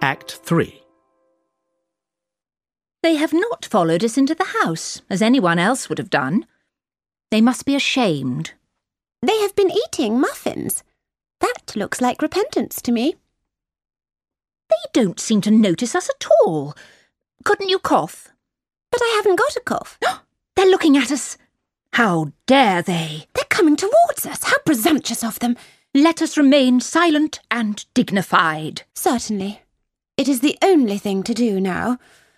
Act 3. They have not followed us into the house, as anyone else would have done. They must be ashamed. They have been eating muffins. That looks like repentance to me. They don't seem to notice us at all. Couldn't you cough? But I haven't got a cough. They're looking at us. How dare they? They're coming towards us. How presumptuous of them. Let us remain silent and dignified. Certainly. It is the only thing to do now.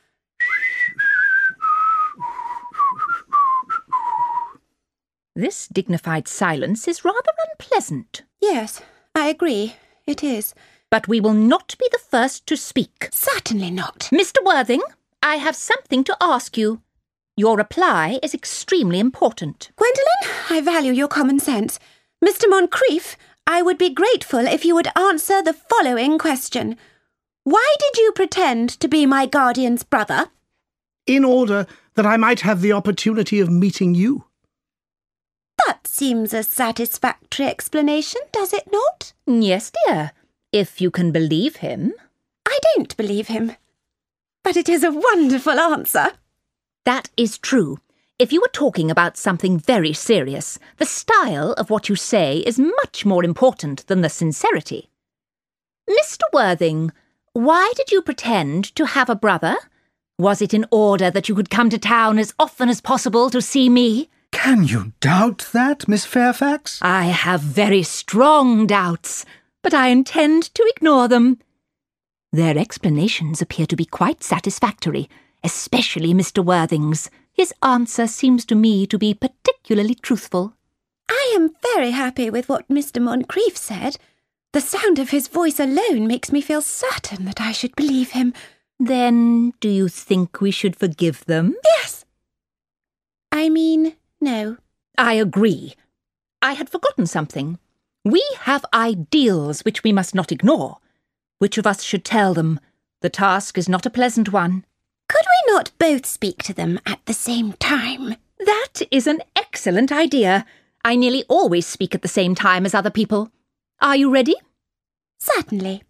This dignified silence is rather unpleasant. Yes, I agree. It is. But we will not be the first to speak. Certainly not. Mr. Worthing, I have something to ask you. Your reply is extremely important. Gwendolen, I value your common sense. Mr. Moncrief, I would be grateful if you would answer the following question. Why did you pretend to be my guardian's brother? In order that I might have the opportunity of meeting you. That seems a satisfactory explanation, does it not? Yes, dear, if you can believe him. I don't believe him. But it is a wonderful answer. That is true. If you were talking about something very serious, the style of what you say is much more important than the sincerity. Mr. Worthing, why did you pretend to have a brother? Was it in order that you could come to town as often as possible to see me? Can you doubt that, Miss Fairfax? I have very strong doubts, but I intend to ignore them. Their explanations appear to be quite satisfactory, especially Mr. Worthing's. His answer seems to me to be particularly truthful. I am very happy with what Mr. Moncrief said. The sound of his voice alone makes me feel certain that I should believe him. Then do you think we should forgive them? Yes. I mean, no. I agree. I had forgotten something. We have ideals which we must not ignore. Which of us should tell them? The task is not a pleasant one. Could we not both speak to them at the same time? That is an excellent idea. I nearly always speak at the same time as other people. Are you ready? Certainly.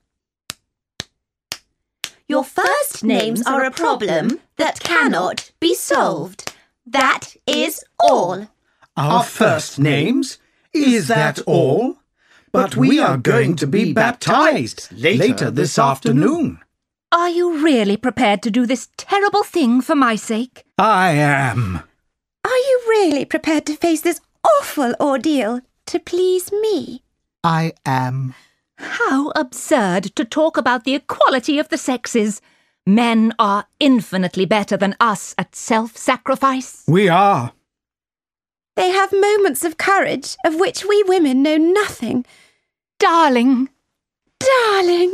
Your first names are a problem that cannot be solved. That is all. Our first names? Is that all? But we are going to be baptized later this afternoon. Are you really prepared to do this terrible thing for my sake? I am. Are you really prepared to face this awful ordeal to please me? I am. How absurd to talk about the equality of the sexes. Men are infinitely better than us at self-sacrifice. We are. They have moments of courage of which we women know nothing. Darling. Darling.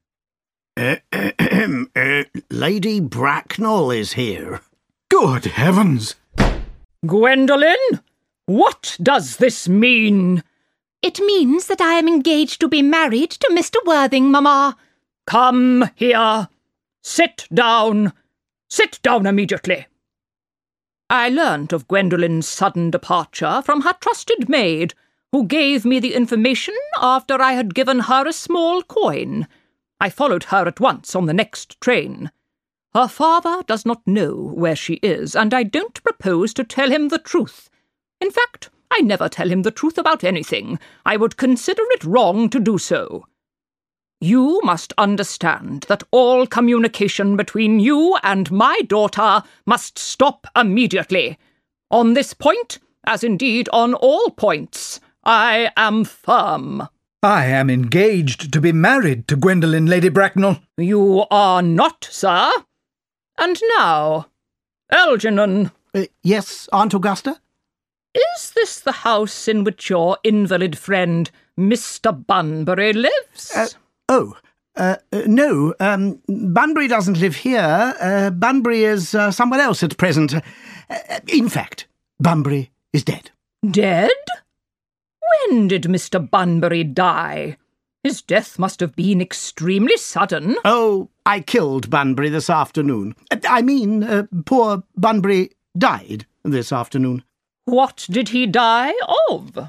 Lady Bracknell is here. Good heavens! Gwendolen, what does this mean? It means that I am engaged to be married to Mr. Worthing, Mamma. Come here. Sit down. Sit down immediately. I learnt of Gwendolen's sudden departure from her trusted maid, who gave me the information after I had given her a small coin. I followed her at once on the next train. Her father does not know where she is, and I don't propose to tell him the truth. In fact, I never tell him the truth about anything. I would consider it wrong to do so. You must understand that all communication between you and my daughter must stop immediately. On this point, as indeed on all points, I am firm. I am engaged to be married to Gwendolen, Lady Bracknell. You are not, sir. And now, Algernon. Yes, Aunt Augusta? Is this the house in which your invalid friend, Mr. Bunbury, lives? No. Bunbury doesn't live here. Bunbury is somewhere else at present. In fact, Bunbury is dead. Dead? When did Mr. Bunbury die? His death must have been extremely sudden. Oh, I killed Bunbury this afternoon. Poor Bunbury died this afternoon. What did he die of?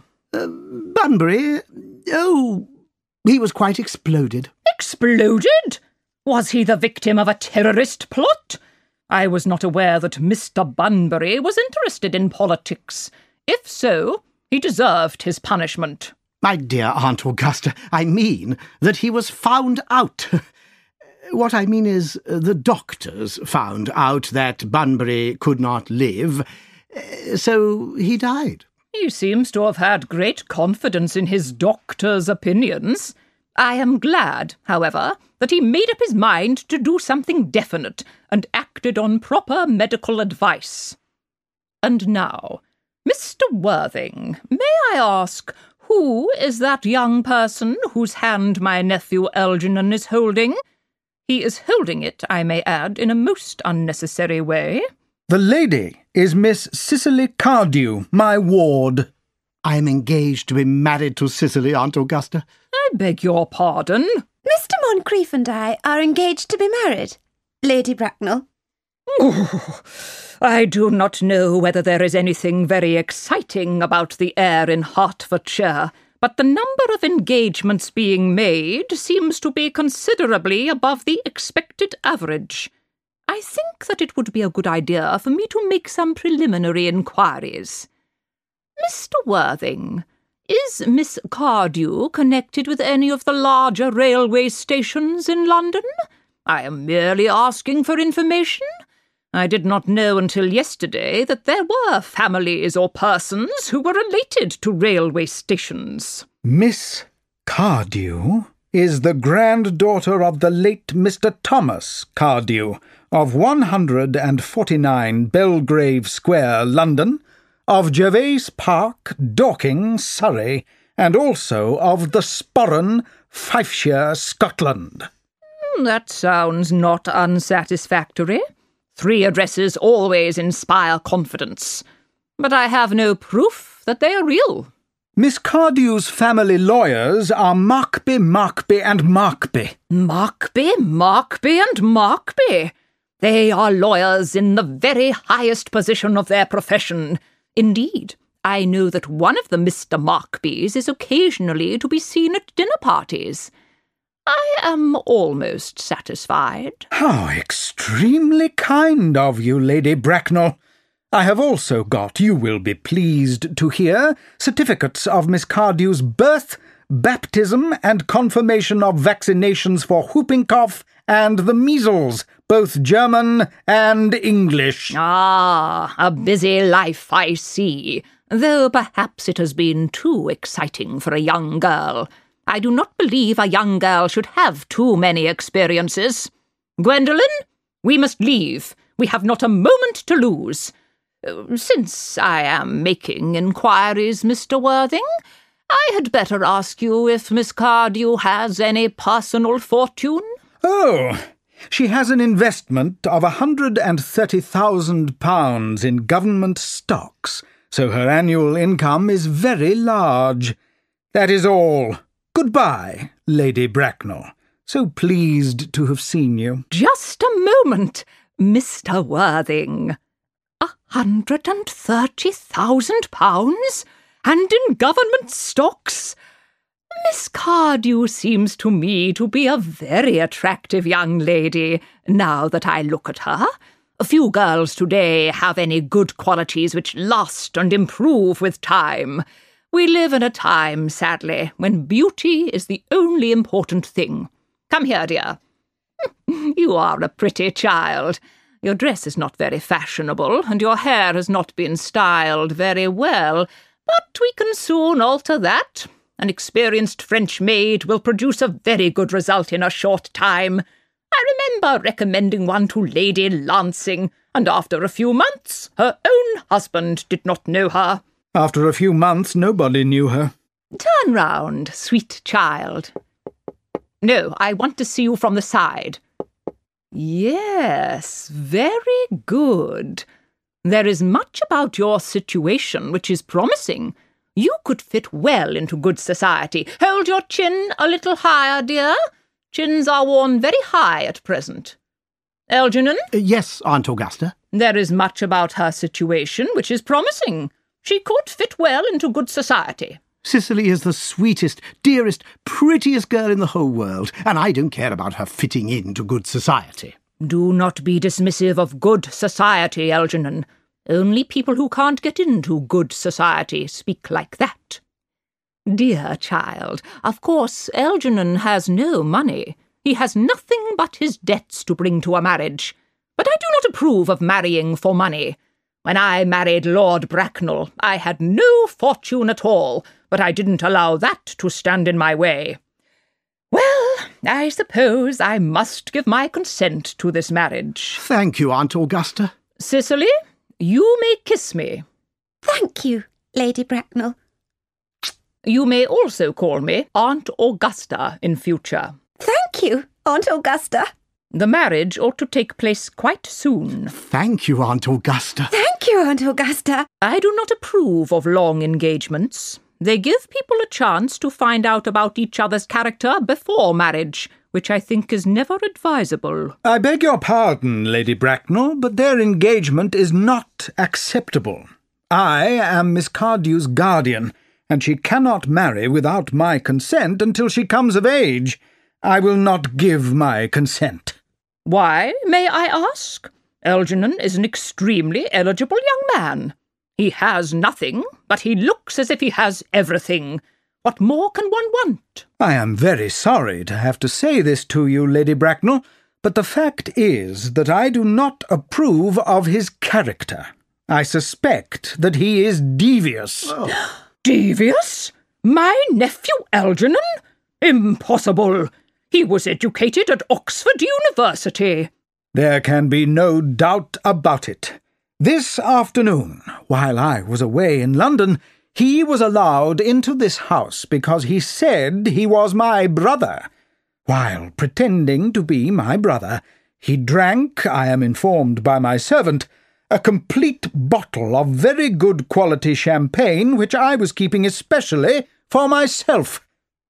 Bunbury? Oh, he was quite exploded. Exploded? Was he the victim of a terrorist plot? I was not aware that Mr. Bunbury was interested in politics. If so, he deserved his punishment. My dear Aunt Augusta, I mean that he was found out. What I mean is the doctors found out that Bunbury could not live, so he died. He seems to have had great confidence in his doctor's opinions. I am glad, however, that he made up his mind to do something definite and acted on proper medical advice. And now, Mr. Worthing, may I ask, who is that young person whose hand my nephew Algernon is holding? He is holding it, I may add, in a most unnecessary way. The lady is Miss Cicely Cardew, my ward. I am engaged to be married to Cicely, Aunt Augusta. I beg your pardon? Mr. Moncrief and I are engaged to be married, Lady Bracknell. Oh, I do not know whether there is anything very exciting about the air in Hertfordshire, but the number of engagements being made seems to be considerably above the expected average. I think that it would be a good idea for me to make some preliminary inquiries. Mr. Worthing, is Miss Cardew connected with any of the larger railway stations in London? I am merely asking for information. I did not know until yesterday that there were families or persons who were related to railway stations. Miss Cardew is the granddaughter of the late Mr. Thomas Cardew of 149 Belgrave Square, London, of Gervase Park, Dorking, Surrey, and also of the Sporran, Fifeshire, Scotland. That sounds not unsatisfactory. 3 addresses always inspire confidence. But I have no proof that they are real. Miss Cardew's family lawyers are Markby, Markby and Markby. Markby, Markby and Markby. They are lawyers in the very highest position of their profession. Indeed, I know that one of the Mr. Markbys is occasionally to be seen at dinner parties. I am almost satisfied. How extremely kind of you, Lady Bracknell. I have also got, you will be pleased to hear, certificates of Miss Cardew's birth, baptism, and confirmation of vaccinations for whooping cough and the measles, both German and English. Ah, a busy life, I see, though perhaps it has been too exciting for a young girl. I do not believe a young girl should have too many experiences. Gwendolen, we must leave. We have not a moment to lose. Since I am making inquiries, Mr. Worthing, I had better ask you if Miss Cardew has any personal fortune. Oh, she has an investment of £130,000 in government stocks, so her annual income is very large. That is all. Goodbye, Lady Bracknell. So pleased to have seen you. Just a moment, Mr. Worthing. £130,000? And in government stocks? Miss Cardew seems to me to be a very attractive young lady, now that I look at her. Few girls today have any good qualities which last and improve with time. We live in a time, sadly, when beauty is the only important thing. Come here, dear. You are a pretty child. Your dress is not very fashionable, and your hair has not been styled very well, but we can soon alter that. An experienced French maid will produce a very good result in a short time. I remember recommending one to Lady Lancing, and after a few months her own husband did not know her. After a few months nobody knew her. Turn round, sweet child. No, I want to see you from the side. Yes, very good. There is much about your situation which is promising. You could fit well into good society. Hold your chin a little higher, dear. Chins are worn very high at present. Algernon? Yes, Aunt Augusta. There is much about her situation which is promising. She could fit well into good society. Cicely is the sweetest, dearest, prettiest girl in the whole world, and I don't care about her fitting into good society. Do not be dismissive of good society, Algernon. Only people who can't get into good society speak like that. Dear child, of course Algernon has no money. He has nothing but his debts to bring to a marriage. But I do not approve of marrying for money. When I married Lord Bracknell, I had no fortune at all, but I didn't allow that to stand in my way. Well, I suppose I must give my consent to this marriage. Thank you, Aunt Augusta. Cicely, you may kiss me. Thank you, Lady Bracknell. You may also call me Aunt Augusta in future. Thank you, Aunt Augusta. The marriage ought to take place quite soon. Thank you, Aunt Augusta. Thank you, Aunt Augusta. I do not approve of long engagements. They give people a chance to find out about each other's character before marriage, which I think is never advisable. I beg your pardon, Lady Bracknell, but their engagement is not acceptable. I am Miss Cardew's guardian, and she cannot marry without my consent until she comes of age. I will not give my consent. Why, may I ask? Algernon is an extremely eligible young man. He has nothing, but he looks as if he has everything. What more can one want? I am very sorry to have to say this to you, Lady Bracknell, but the fact is that I do not approve of his character. I suspect that he is devious. Oh. Devious? My nephew Algernon? Impossible! He was educated at Oxford University. There can be no doubt about it. This afternoon, while I was away in London, he was allowed into this house because he said he was my brother. While pretending to be my brother, he drank, I am informed by my servant, a complete bottle of very good quality champagne which I was keeping especially for myself.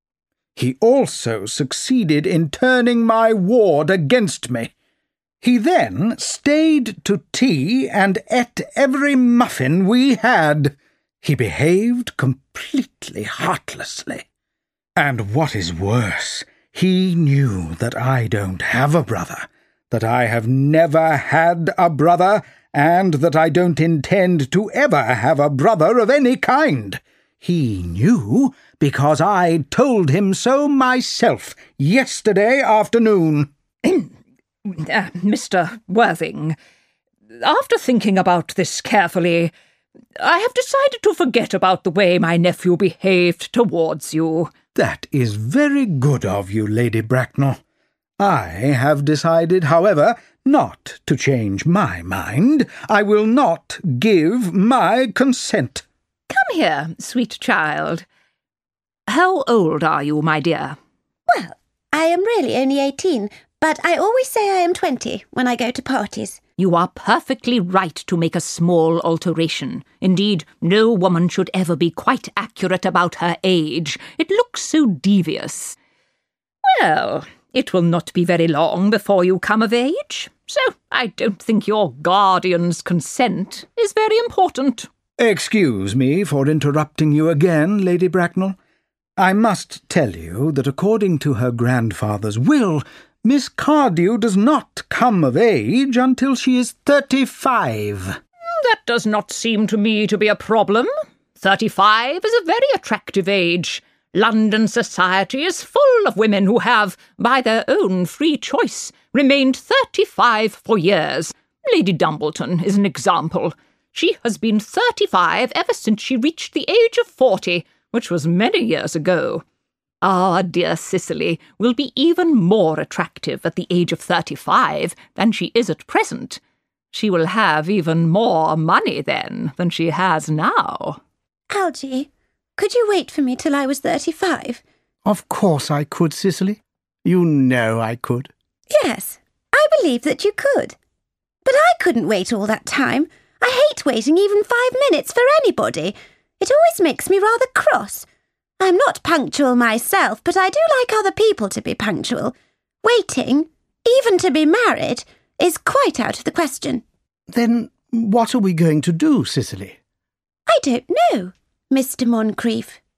He also succeeded in turning my ward against me. He then stayed to tea and ate every muffin we had. He behaved completely heartlessly. And what is worse, he knew that I don't have a brother, that I have never had a brother, and that I don't intend to ever have a brother of any kind. He knew because I told him so myself yesterday afternoon. Mr. Worthing, after thinking about this carefully, I have decided to forget about the way my nephew behaved towards you. That is very good of you, Lady Bracknell. I have decided, however, not to change my mind. I will not give my consent. Come here, sweet child. How old are you, my dear? Well, I am really only 18, but I always say I am 20 when I go to parties. You are perfectly right to make a small alteration. Indeed, no woman should ever be quite accurate about her age. It looks so devious. Well, it will not be very long before you come of age, so I don't think your guardian's consent is very important. Excuse me for interrupting you again, Lady Bracknell. I must tell you that according to her grandfather's will, Miss Cardew does not come of age until she is 35. That does not seem to me to be a problem. 35 is a very attractive age. London society is full of women who have, by their own free choice, remained 35 for years. Lady Dumbleton is an example. She has been 35 ever since she reached the age of 40, which was many years ago. Our dear Cicely will be even more attractive at the age of 35 than she is at present. She will have even more money then than she has now. Algy, could you wait for me till I was 35? Of course I could, Cicely. You know I could. Yes, I believe that you could. But I couldn't wait all that time. I hate waiting even 5 minutes for anybody. It always makes me rather cross. I'm not punctual myself, but I do like other people to be punctual. Waiting, even to be married, is quite out of the question. Then what are we going to do, Cicely? I don't know, Mr. Moncrief.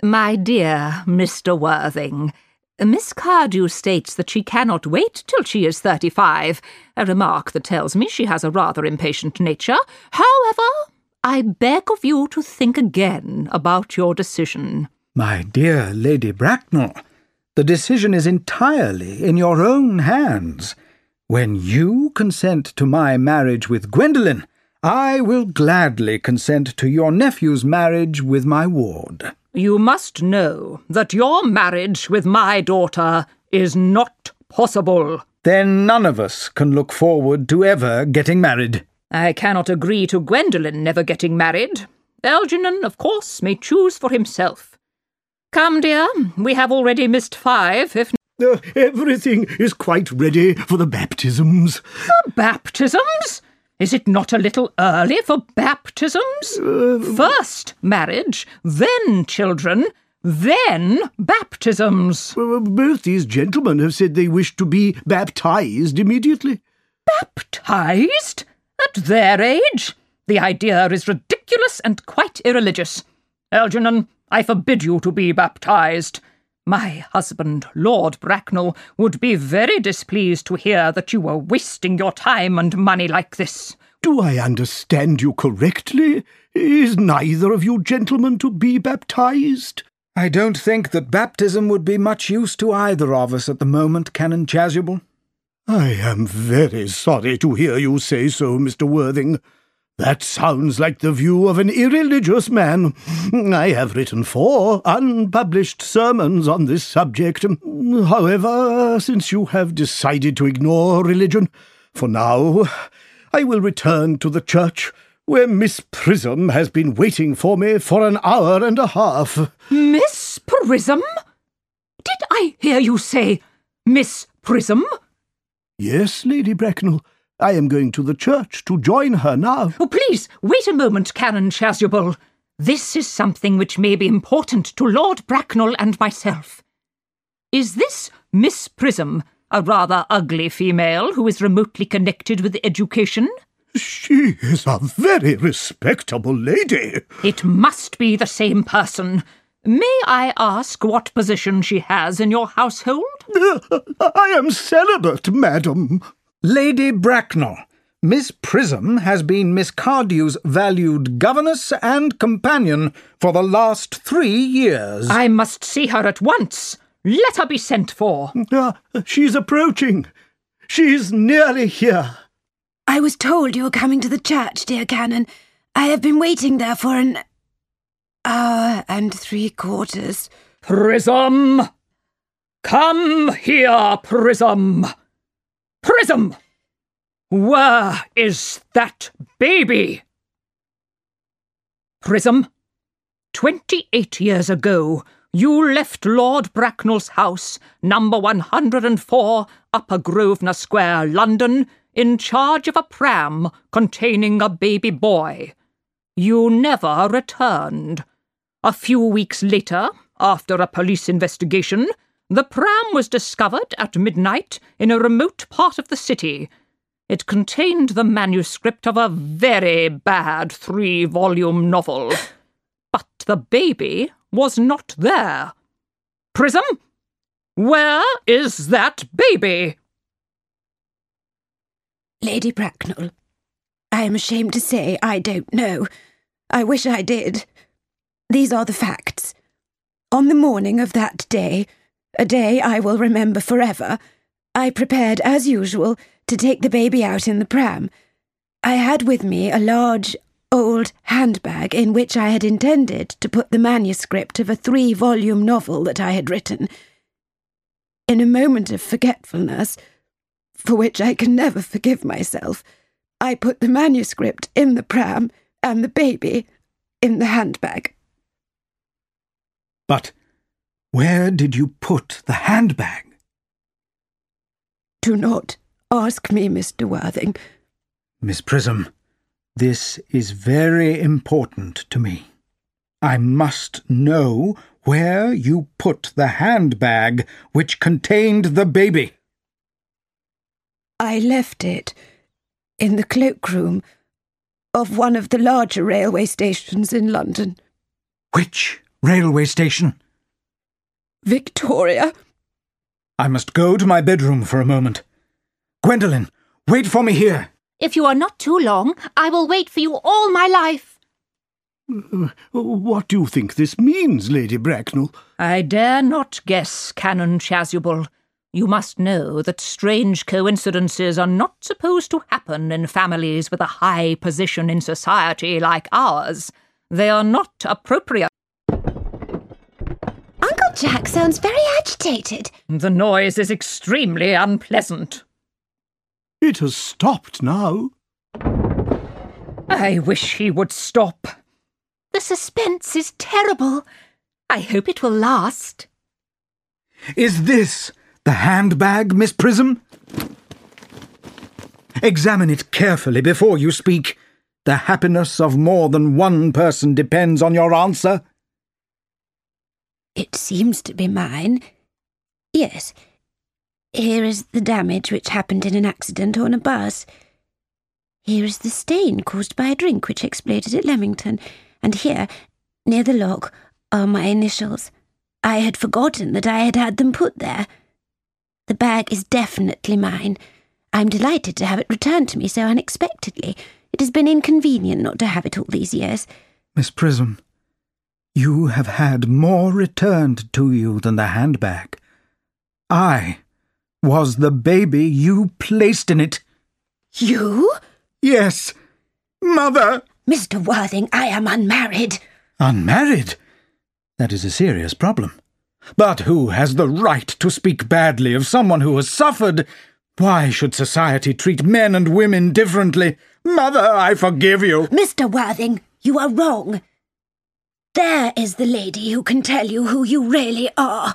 My dear Mr. Worthing, Miss Cardew states that she cannot wait till she is 35, a remark that tells me she has a rather impatient nature. However, I beg of you to think again about your decision. My dear Lady Bracknell, the decision is entirely in your own hands. When you consent to my marriage with Gwendolen, I will gladly consent to your nephew's marriage with my ward. You must know that your marriage with my daughter is not possible. Then none of us can look forward to ever getting married. I cannot agree to Gwendolen never getting married. Algernon, of course, may choose for himself. Come, dear, we have already missed 5, if Everything is quite ready for the baptisms. The baptisms? Is it not a little early for baptisms? First marriage, then children, then baptisms. Both these gentlemen have said they wish to be baptized immediately. Baptized? At their age? The idea is ridiculous and quite irreligious. Algernon, I forbid you to be baptized. My husband, Lord Bracknell, would be very displeased to hear that you were wasting your time and money like this. Do I understand you correctly? Is neither of you gentlemen to be baptized? I don't think that baptism would be much use to either of us at the moment, Canon Chasuble. I am very sorry to hear you say so, Mr. Worthing. That sounds like the view of an irreligious man. I have written 4 unpublished sermons on this subject. However, since you have decided to ignore religion, for now, I will return to the church, where Miss Prism has been waiting for me for an hour and a half. Miss Prism? Did I hear you say Miss Prism? Yes, Lady Bracknell. I am going to the church to join her now. Oh, please, wait a moment, Canon Chasuble. This is something which may be important to Lord Bracknell and myself. Is this Miss Prism a rather ugly female who is remotely connected with education? She is a very respectable lady. It must be the same person. May I ask what position she has in your household? I am celibate, madam. Lady Bracknell, Miss Prism has been Miss Cardew's valued governess and companion for the last 3 years. I must see her at once. Let her be sent for. She's approaching. She's nearly here. I was told you were coming to the church, dear Canon. I have been waiting there for an hour and 3/4. Prism! Come here, Prism! Prism! Where is that baby? Prism, 28 years ago, you left Lord Bracknell's house, number 104, Upper Grosvenor Square, London, in charge of a pram containing a baby boy. You never returned. A few weeks later, after a police investigation, the pram was discovered at midnight in a remote part of the city. It contained the manuscript of a very bad 3-volume novel. But the baby was not there. Prism, where is that baby? Lady Bracknell, I am ashamed to say I don't know. I wish I did. These are the facts. On the morning of that day, a day I will remember forever, I prepared, as usual, to take the baby out in the pram. I had with me a large, old handbag in which I had intended to put the manuscript of a 3-volume novel that I had written. In a moment of forgetfulness, for which I can never forgive myself, I put the manuscript in the pram and the baby in the handbag. But where did you put the handbag? Do not ask me, Mr. Worthing. Miss Prism, this is very important to me. I must know where you put the handbag which contained the baby. I left it in the cloakroom of one of the larger railway stations in London. Which railway station? Victoria. I must go to my bedroom for a moment. Gwendolen, wait for me here. If you are not too long, I will wait for you all my life. What do you think this means, Lady Bracknell? I dare not guess, Canon Chasuble. You must know that strange coincidences are not supposed to happen in families with a high position in society like ours. They are not appropriate. Uncle Jack sounds very agitated. The noise is extremely unpleasant. It has stopped now. I wish he would stop. The suspense is terrible. I hope it will last. Is this the handbag, Miss Prism? Examine it carefully before you speak. The happiness of more than one person depends on your answer. It seems to be mine. Yes. Here is the damage which happened in an accident on a bus. Here is the stain caused by a drink which exploded at Leamington. And here, near the lock, are my initials. I had forgotten that I had had them put there. The bag is definitely mine. I'm delighted to have it returned to me so unexpectedly. It has been inconvenient not to have it all these years. Miss Prism, you have had more returned to you than the handbag. I was the baby you placed in it. You? Yes, Mother! Mr. Worthing, I am unmarried. Unmarried? That is a serious problem. But who has the right to speak badly of someone who has suffered? Why should society treat men and women differently? Mother, I forgive you. Mr. Worthing, you are wrong. There is the lady who can tell you who you really are.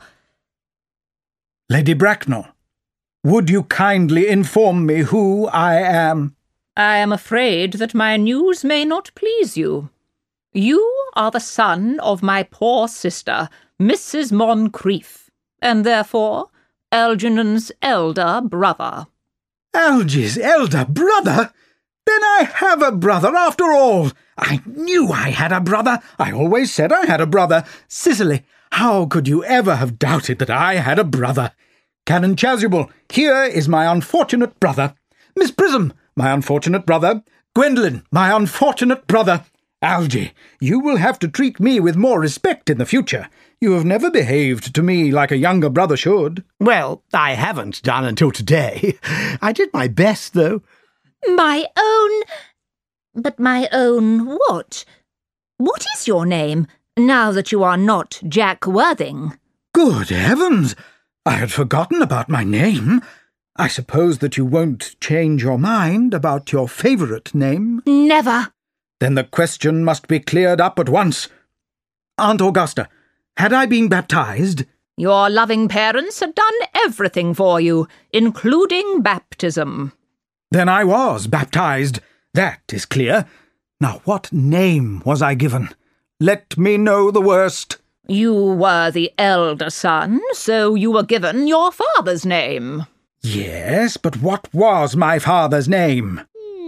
Lady Bracknell, would you kindly inform me who I am? I am afraid that my news may not please you. You are the son of my poor sister, Mrs. Moncrief, and therefore Algernon's elder brother. Algy's elder brother? Then I have a brother after all. I knew I had a brother. I always said I had a brother. Cicely, how could you ever have doubted that I had a brother? Canon Chasuble, here is my unfortunate brother. Miss Prism, my unfortunate brother. Gwendolen, my unfortunate brother. Algy, you will have to treat me with more respect in the future. You have never behaved to me like a younger brother should. Well, I haven't done until today. I did my best, though. My own... But my own what? What is your name, now that you are not Jack Worthing? Good heavens! I had forgotten about my name. I suppose that you won't change your mind about your favourite name? Never. Then the question must be cleared up at once. Aunt Augusta, had I been baptised? Your loving parents had done everything for you, including baptism. Then I was baptised. That is clear. Now what name was I given? Let me know the worst. You were the elder son, so you were given your father's name. Yes, but what was my father's name?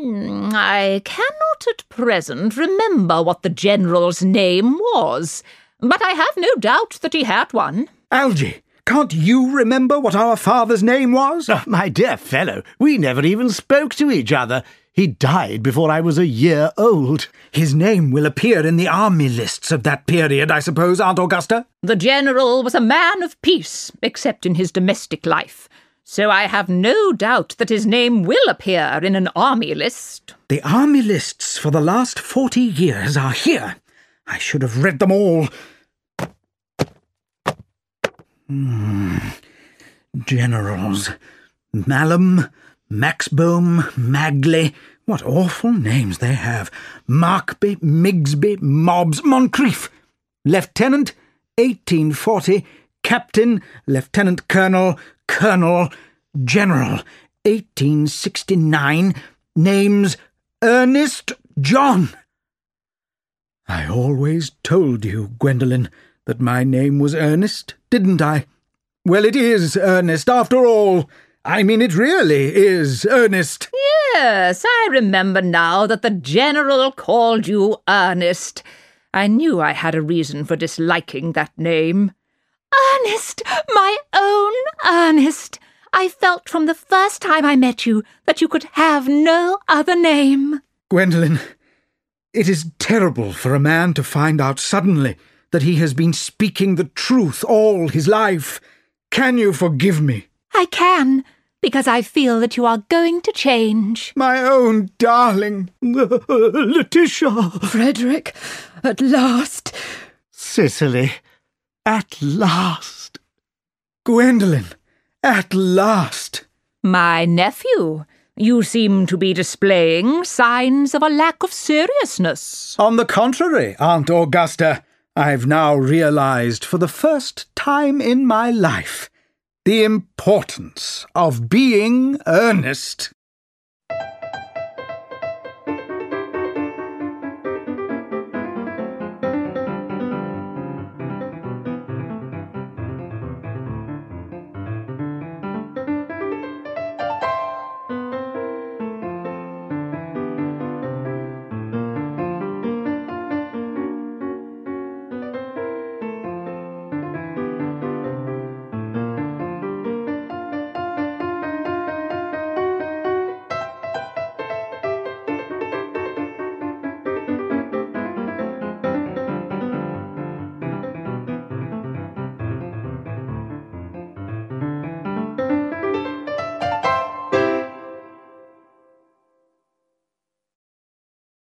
I cannot at present remember what the General's name was, but I have no doubt that he had one. Algy, can't you remember what our father's name was? Oh, my dear fellow, we never even spoke to each other. He died before I was a year old. His name will appear in the army lists of that period, I suppose, Aunt Augusta? The General was a man of peace, except in his domestic life, so I have no doubt that his name will appear in an army list. The army lists for the last 40 years are here. I should have read them all. Generals. Mallam, Maxbohm, Magley. What awful names they have. Markby, Migsby, Mobbs, Moncrief. Lieutenant, 1840. Captain, Lieutenant Colonel, Colonel, General, 1869. Names, Ernest John. I always told you, Gwendolen, that my name was Ernest, didn't I? Well, it is Ernest after all. I mean, it really is Ernest. Yes, I remember now that the General called you Ernest. I knew I had a reason for disliking that name. Ernest, my own Ernest. I felt from the first time I met you that you could have no other name. Gwendolen, it is terrible for a man to find out suddenly that he has been speaking the truth all his life. Can you forgive me? I can, because I feel that you are going to change. My own darling. Letitia. Frederick, at last. Cicely, at last. Gwendolen, at last. My nephew, you seem to be displaying signs of a lack of seriousness. On the contrary, Aunt Augusta, I've now realized for the first time in my life the importance of being earnest.